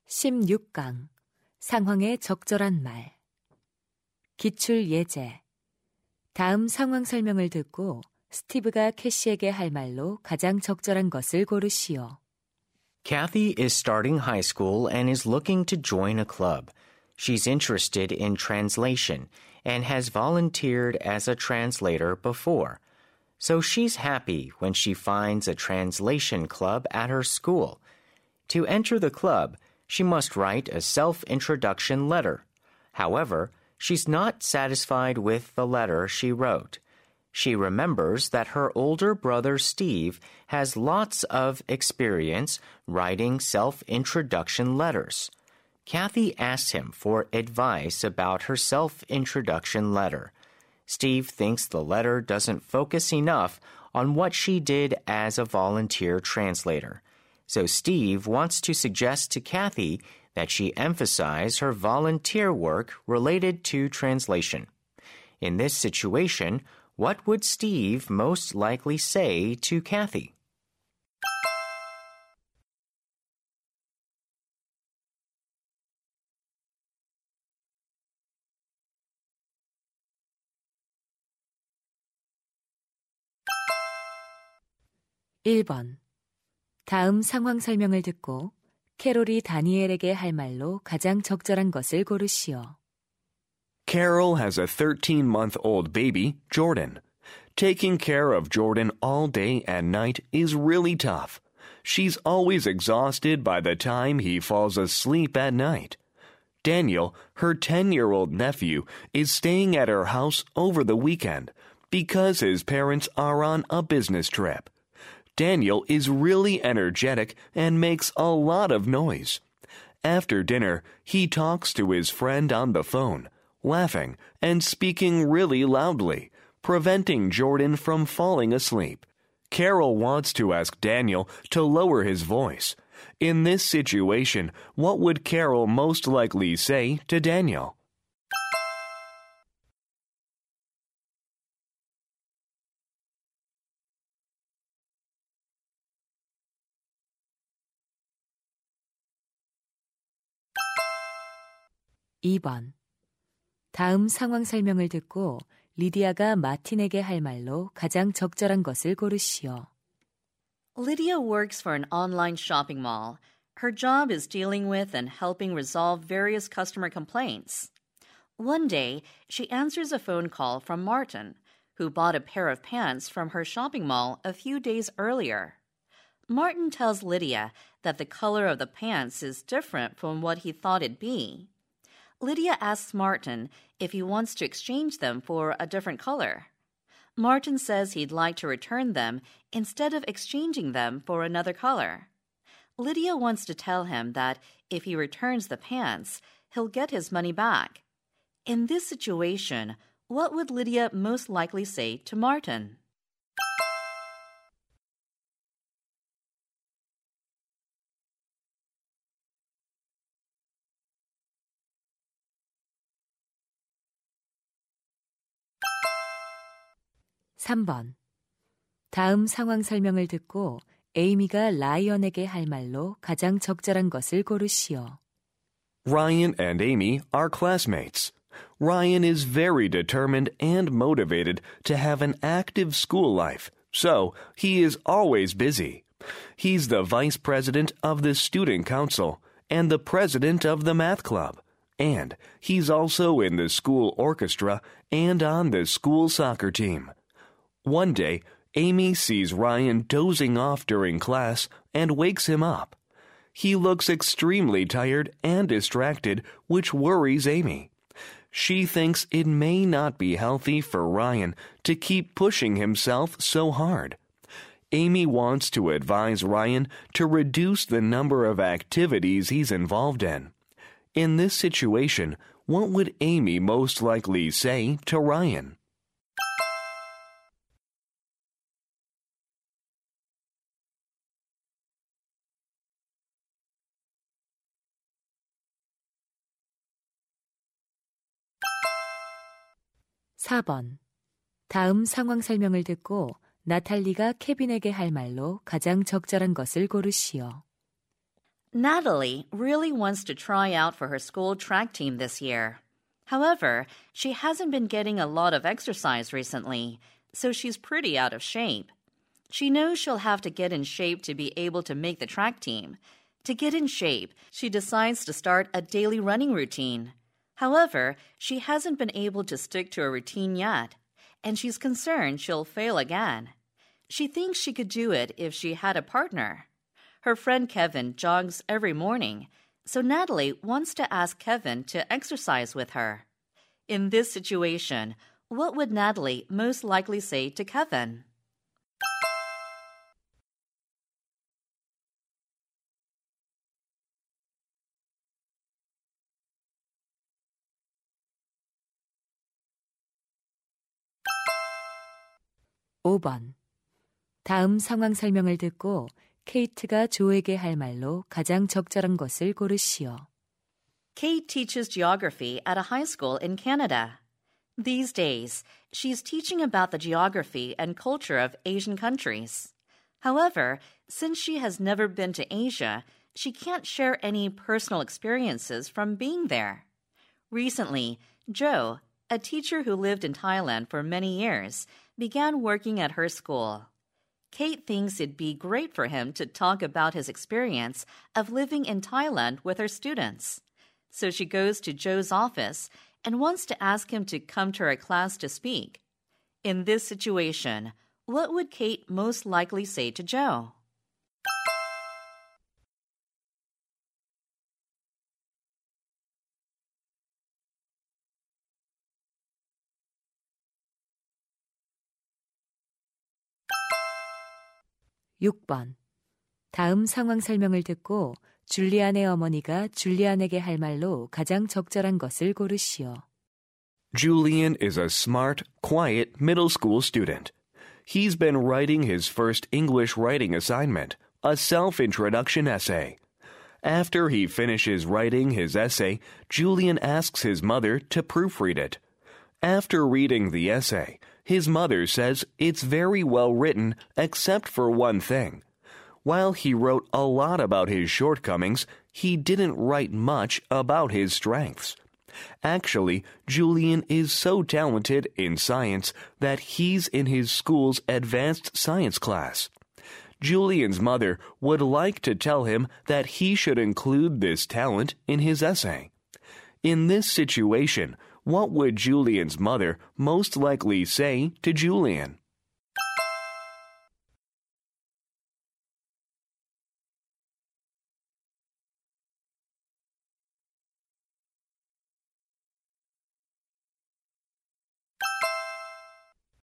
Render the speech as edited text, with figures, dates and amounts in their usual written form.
16강 상황에 적절한 말 기출 예제 다음 상황 설명을 듣고 스티브가 캐시에게 할 말로 가장 적절한 것을 고르시오. Kathy is starting high school and is looking to join a club. She's interested in translation and has volunteered as a translator before. So she's happy when she finds a translation club at her school. To enter the club, she must write a self-introduction letter. However, she's not satisfied with the letter she wrote. She remembers that her older brother Steve has lots of experience writing self-introduction letters. Kathy asks him for advice about her self-introduction letter. Steve thinks the letter doesn't focus enough on what she did as a volunteer translator. So Steve wants to suggest to Kathy that she emphasize her volunteer work related to translation. In this situation, what would Steve most likely say to Kathy? (1번) 다음 상황 설명을 듣고 캐롤이 다니엘에게 할 말로 가장 적절한 것을 고르시오. Carol has a 13-month-old baby, Jordan. Taking care of Jordan all day and night is really tough. She's always exhausted by the time he falls asleep at night. Daniel, her 10-year-old nephew, is staying at her house over the weekend because his parents are on a business trip. Daniel is really energetic and makes a lot of noise. After dinner, he talks to his friend on the phone, laughing and speaking really loudly, preventing Jordan from falling asleep. Carol wants to ask Daniel to lower his voice. In this situation, what would Carol most likely say to Daniel? (2번) 다음 상황 설명을 듣고 리디아가 마틴에게 할 말로 가장 적절한 것을 고르시오. Lydia works for an online shopping mall. Her job is dealing with and helping resolve various customer complaints. One day, she answers a phone call from Martin, who bought a pair of pants from her shopping mall a few days earlier. Martin tells Lydia that the color of the pants is different from what he thought it'd be. Lydia asks Martin if he wants to exchange them for a different color. Martin says he'd like to return them instead of exchanging them for another color. Lydia wants to tell him that if he returns the pants, he'll get his money back. In this situation, what would Lydia most likely say to Martin? (3번) 다음 상황 설명을 듣고 에이미가 라이언에게 할 말로 가장 적절한 것을 고르시오. Ryan and Amy are classmates. Ryan is very determined and motivated to have an active school life, so he is always busy. He's the vice president of the student council and the president of the math club, and he's also in the school orchestra and on the school soccer team. One day, Amy sees Ryan dozing off during class and wakes him up. He looks extremely tired and distracted, which worries Amy. She thinks it may not be healthy for Ryan to keep pushing himself so hard. Amy wants to advise Ryan to reduce the number of activities he's involved in. In this situation, what would Amy most likely say to Ryan? (4번) 다음 상황 설명을 듣고 나탈리가 케빈에게 할 말로 가장 적절한 것을 고르시오. Natalie really wants to try out for her school track team this year. However, she hasn't been getting a lot of exercise recently, so she's pretty out of shape. She knows she'll have to get in shape to be able to make the track team. To get in shape, she decides to start a daily running routine. However, she hasn't been able to stick to a routine yet, and she's concerned she'll fail again. She thinks she could do it if she had a partner. Her friend Kevin jogs every morning, so Natalie wants to ask Kevin to exercise with her. In this situation, what would Natalie most likely say to Kevin? (5번) 다음 상황 설명을 듣고 케이트가 조에게 할 말로 가장 적절한 것을 고르시오. Kate teaches geography at a high school in Canada. These days, she's teaching about the geography and culture of Asian countries. However, since she has never been to Asia, she can't share any personal experiences from being there. Recently, Joe, a teacher who lived in Thailand for many years, began working at her school. Kate thinks it'd be great for him to talk about his experience of living in Thailand with her students. So she goes to Joe's office and wants to ask him to come to her class to speak. In this situation, what would Kate most likely say to Joe? (6번) 다음 상황 설명을 듣고 줄리안의 어머니가 줄리안에게 할 말로 가장 적절한 것을 고르시오. Julian is a smart, quiet middle school student. He's been writing his first English writing assignment, a self-introduction essay. After he finishes writing his essay, Julian asks his mother to proofread it. After reading the essay, his mother says it's very well written except for one thing. While he wrote a lot about his shortcomings, he didn't write much about his strengths. Actually, Julian is so talented in science that he's in his school's advanced science class. Julian's mother would like to tell him that he should include this talent in his essay. In this situation, what would Julian's mother most likely say to Julian?